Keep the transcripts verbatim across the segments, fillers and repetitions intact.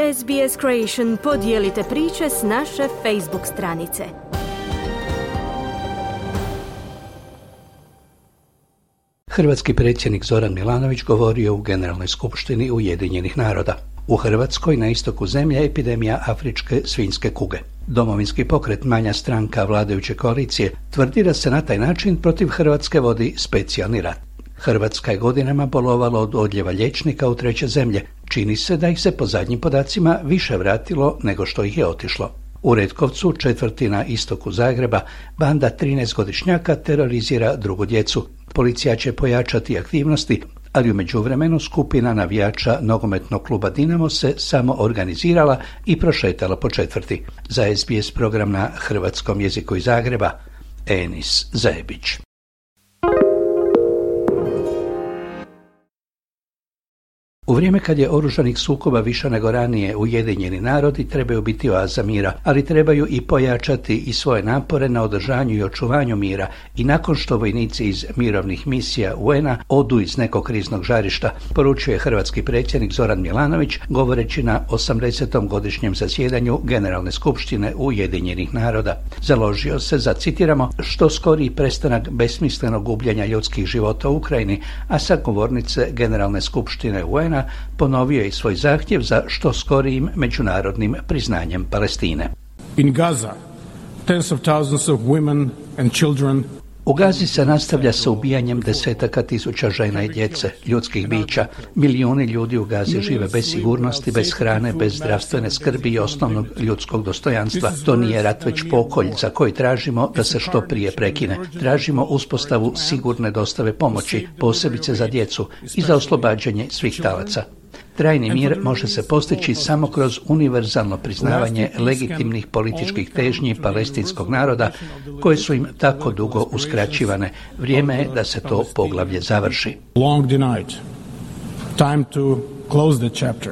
S B S Creation podijelite priče s naše Facebook stranice. Hrvatski predsjednik Zoran Milanović govorio u Generalnoj skupštini Ujedinjenih naroda. U Hrvatskoj na istoku zemlje epidemija afričke svinjske kuge. Domovinski pokret, manja stranka vladajuće koalicije, tvrdi da se na taj način protiv Hrvatske vodi specijalni rat. Hrvatska je godinama bolovala od odljeva liječnika u treće zemlje. Čini se da ih se po zadnjim podacima više vratilo nego što ih je otišlo. U Retkovcu, četvrti na istoku Zagreba, banda trinaestogodišnjaka terorizira drugu djecu. Policija će pojačati aktivnosti, ali u međuvremenu skupina navijača nogometnog kluba Dinamo se samo organizirala i prošetala po četvrti. Za S B S program na hrvatskom jeziku iz Zagreba, Enis Zajebić. U vrijeme kad je oružanih sukoba više nego ranije, Ujedinjeni narodi trebaju biti oaza mira, ali trebaju i pojačati i svoje napore na održanju i očuvanju mira i nakon što vojnici iz mirovnih misija U N A odu iz nekog kriznog žarišta, poručuje hrvatski predsjednik Zoran Milanović govoreći na osamdesetom godišnjem zasjedanju Generalne skupštine Ujedinjenih naroda. Založio se za, citiramo, što skoriji prestanak besmislenog gubljenja ljudskih života u Ukrajini, a sa govornice Generalne skupštine U N A ponovio je svoj zahtjev za što skorijim međunarodnim priznanjem Palestine. In Gaza, tens of thousands of women and children. U Gazi se nastavlja sa ubijanjem desetaka tisuća žena i djece, ljudskih bića. Milijuni ljudi u Gazi žive bez sigurnosti, bez hrane, bez zdravstvene skrbi i osnovnog ljudskog dostojanstva. To nije rat, već pokolj za koji tražimo da se što prije prekine. Tražimo uspostavu sigurne dostave pomoći, posebice za djecu i za oslobađanje svih talaca. Trajni mir može se postići samo kroz univerzalno priznavanje legitimnih političkih težnji palestinskog naroda koje su im tako dugo uskraćivane. Vrijeme je da se to poglavlje završi. Long denied. Time to close the chapter.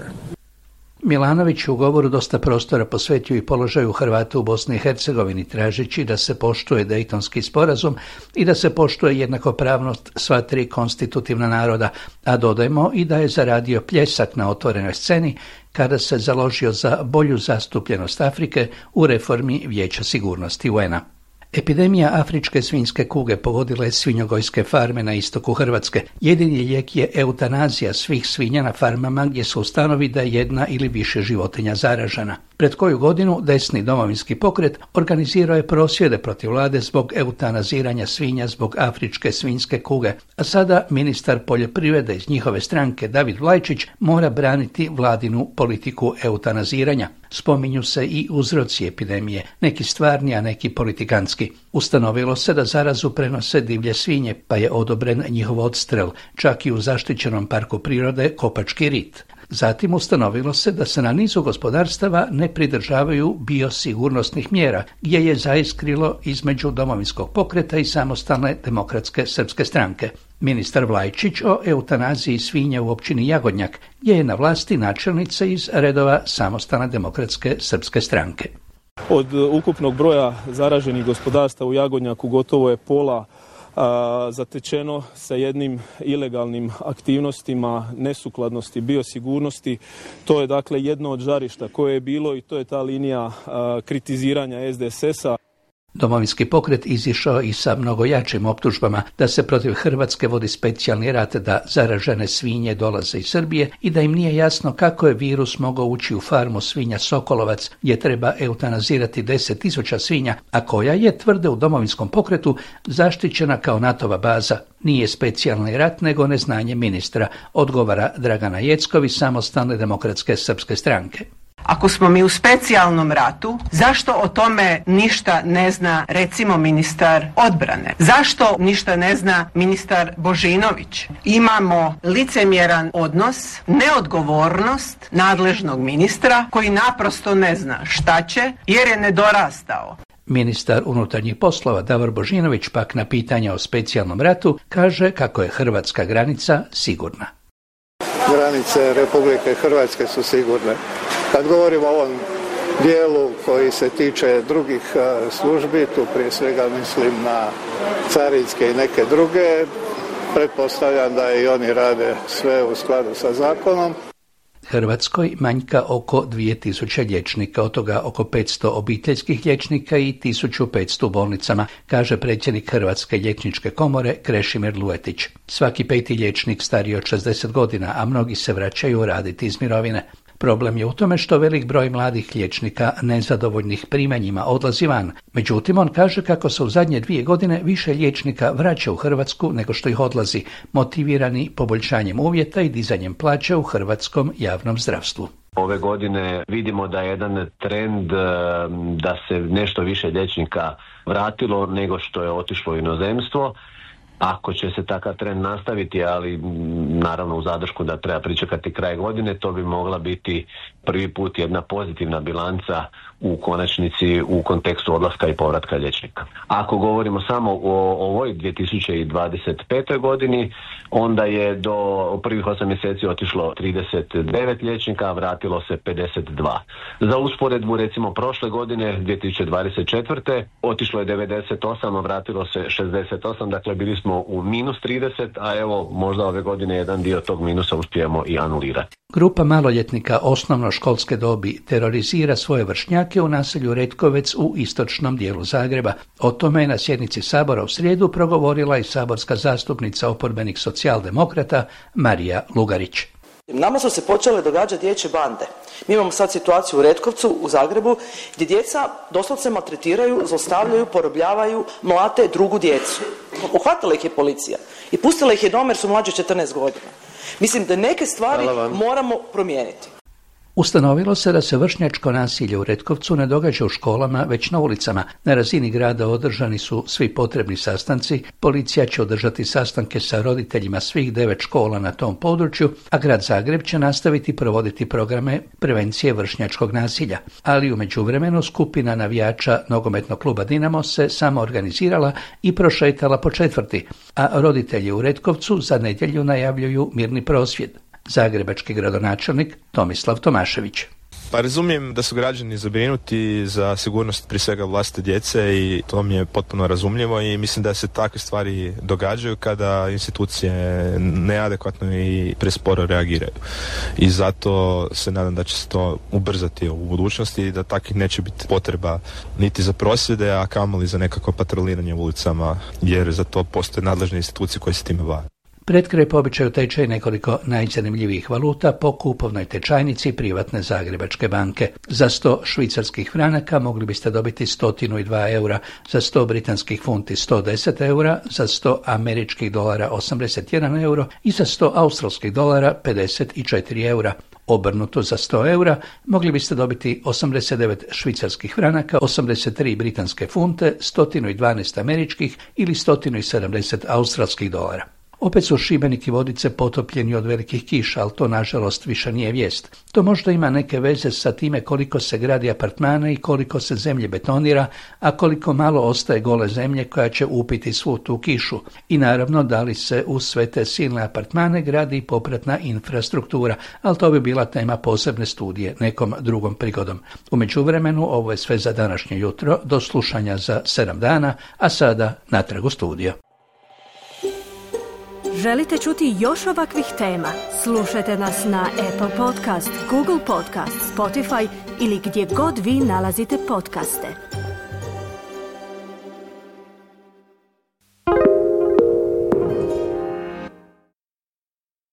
Milanović u govoru dosta prostora posvetio i položaju Hrvata u Bosni i Hercegovini, tražeći da se poštuje Dejtonski sporazum i da se poštuje jednakopravnost sva tri konstitutivna naroda, a dodajmo i da je zaradio pljesak na otvorenoj sceni kada se založio za bolju zastupljenost Afrike u reformi Vijeća sigurnosti U N A. Epidemija afričke svinjske kuge pogodila je svinjogojske farme na istoku Hrvatske. Jedini lijek je eutanazija svih svinja na farmama gdje se ustanovi da je jedna ili više životinja zaražena. Pred koju godinu desni domovinski pokret organizirao je prosvjede protiv vlade zbog eutanaziranja svinja zbog afričke svinjske kuge, a sada ministar poljoprivrede iz njihove stranke David Vlajčić mora braniti vladinu politiku eutanaziranja. Spominju se i uzroci epidemije, neki stvarni, a neki politikanski. Ustanovilo se da zarazu prenose divlje svinje, pa je odobren njihov odstrel, čak i u zaštićenom parku prirode Kopački rit. Zatim ustanovilo se da se na nizu gospodarstava ne pridržavaju biosigurnosnih mjera, gdje je zaiskrilo između domovinskog pokreta i samostalne demokratske srpske stranke. Ministar Vlajčić o eutanaziji svinja u općini Jagodnjak, gdje je na vlasti načelnica iz redova samostalne demokratske srpske stranke. Od ukupnog broja zaraženih gospodarstva u Jagodnjaku gotovo je pola a, zatečeno sa jednim ilegalnim aktivnostima nesukladnosti biosigurnosti. To je dakle jedno od žarišta koje je bilo i to je ta linija a, kritiziranja S D S S-a. Domovinski pokret izišao i sa mnogo jačim optužbama da se protiv Hrvatske vodi specijalni rat, da zaražene svinje dolaze iz Srbije i da im nije jasno kako je virus mogao ući u farmu svinja Sokolovac, gdje treba eutanazirati deset tisuća svinja, a koja je, tvrde u Domovinskom pokretu, zaštićena kao NATO-va baza. Nije specijalni rat, nego neznanje ministra, odgovara Dragana Jeckovi, samostalne demokratske srpske stranke. Ako smo mi u specijalnom ratu, zašto o tome ništa ne zna recimo ministar odbrane? Zašto ništa ne zna ministar Božinović? Imamo licemjeran odnos, neodgovornost nadležnog ministra koji naprosto ne zna šta će jer je nedorastao. Ministar unutarnjih poslova Davor Božinović pak na pitanja o specijalnom ratu kaže kako je hrvatska granica sigurna. Granice Republike Hrvatske su sigurne. Kad govorimo o ovom dijelu koji se tiče drugih službi, tu prije svega mislim na carinske i neke druge, pretpostavljam da i oni rade sve u skladu sa zakonom. Hrvatskoj manjka oko dvije tisuće liječnika, od toga oko petsto obiteljskih liječnika i tisuću petsto u bolnicama, kaže predsjednik Hrvatske liječničke komore Krešimir Luetić. Svaki peti liječnik stariji od šezdeset godina, a mnogi se vraćaju raditi iz mirovine. Problem je u tome što velik broj mladih liječnika nezadovoljnih primanjima odlazi van. Međutim, on kaže kako se u zadnje dvije godine više liječnika vraća u Hrvatsku nego što ih odlazi, motivirani poboljšanjem uvjeta i dizanjem plaća u hrvatskom javnom zdravstvu. Ove godine vidimo da je jedan trend da se nešto više liječnika vratilo nego što je otišlo u inozemstvo. Ako će se takav trend nastaviti, ali naravno u zadršku da treba pričekati kraj godine, to bi mogla biti prvi put jedna pozitivna bilanca u konačnici u kontekstu odlaska i povratka liječnika. Ako govorimo samo o ovoj dvije tisuće dvadeset pete. godini, onda je do prvih osam mjeseci otišlo trideset devet liječnika, a vratilo se pedeset dva. Za usporedbu, recimo prošle godine, dvije tisuće dvadeset četvrte. otišlo je devedeset osam, a vratilo se šezdeset osam, dakle bili smo u minus trideset, a evo možda ove godine jedan dio tog minusa uspijemo i anulirati. Grupa maloljetnika osnovnoškolske dobi terorizira svoje vršnjake u naselju Retkovec u istočnom dijelu Zagreba. O tome je na sjednici Sabora u srijedu progovorila i saborska zastupnica oporbenih socijaldemokrata Marija Lugarić. Nama su se počele događati dječje bande. Mi imamo sad situaciju u Retkovcu, u Zagrebu, gdje djeca doslovce maltretiraju, zlostavljaju, porobljavaju, mlate drugu djecu. Uhvatila ih je policija i pustila ih je doma jer su mlađi četrnaest godina. Mislim da neke stvari moramo promijeniti. Ustanovilo se da se vršnjačko nasilje u Retkovcu ne događa u školama, već na ulicama. Na razini grada održani su svi potrebni sastanci, policija će održati sastanke sa roditeljima svih devet škola na tom području, a grad Zagreb će nastaviti provoditi programe prevencije vršnjačkog nasilja. Ali u međuvremenu skupina navijača nogometnog kluba Dinamo se samo organizirala i prošetala po četvrti, a roditelji u Retkovcu za nedjelju najavljuju mirni prosvjed. Zagrebački gradonačelnik Tomislav Tomašević. Pa razumijem da su građani zabrinuti za sigurnost prije svega vlastite djece i to mi je potpuno razumljivo i mislim da se takve stvari događaju kada institucije neadekvatno i presporo reagiraju. I zato se nadam da će se to ubrzati u budućnosti i da takvih neće biti potreba niti za prosvjede, a kamoli za nekakvo patroliranje u ulicama, jer za to postoje nadležne institucije koje se time bave. Pred kraj po običaju tečaj nekoliko najzanimljivijih valuta po kupovnoj tečajnici privatne Zagrebačke banke. Za sto švicarskih franaka mogli biste dobiti sto dva eura, za sto britanskih funti sto deset eura, za sto američkih dolara osamdeset jedan euro i za sto australskih dolara pedeset četiri eura. Obrnuto za sto eura mogli biste dobiti osamdeset devet švicarskih franaka, osamdeset tri britanske funte, sto dvanaest američkih ili sto sedamdeset australskih dolara. Opet su Šibenik i Vodice potopljeni od velikih kiša, ali to nažalost više nije vijest. To možda ima neke veze sa time koliko se gradi apartmana i koliko se zemlje betonira, a koliko malo ostaje gole zemlje koja će upiti svu tu kišu. I naravno da li se uz sve te silne apartmane gradi popratna infrastruktura, ali to bi bila tema posebne studije nekom drugom prigodom. U međuvremenu ovo je sve za današnje jutro, do slušanja za sedam dana, a sada natrag u studio. Želite čuti još ovakvih tema? Slušajte nas na Apple Podcast, Google Podcast, Spotify ili gdje god vi nalazite podcaste.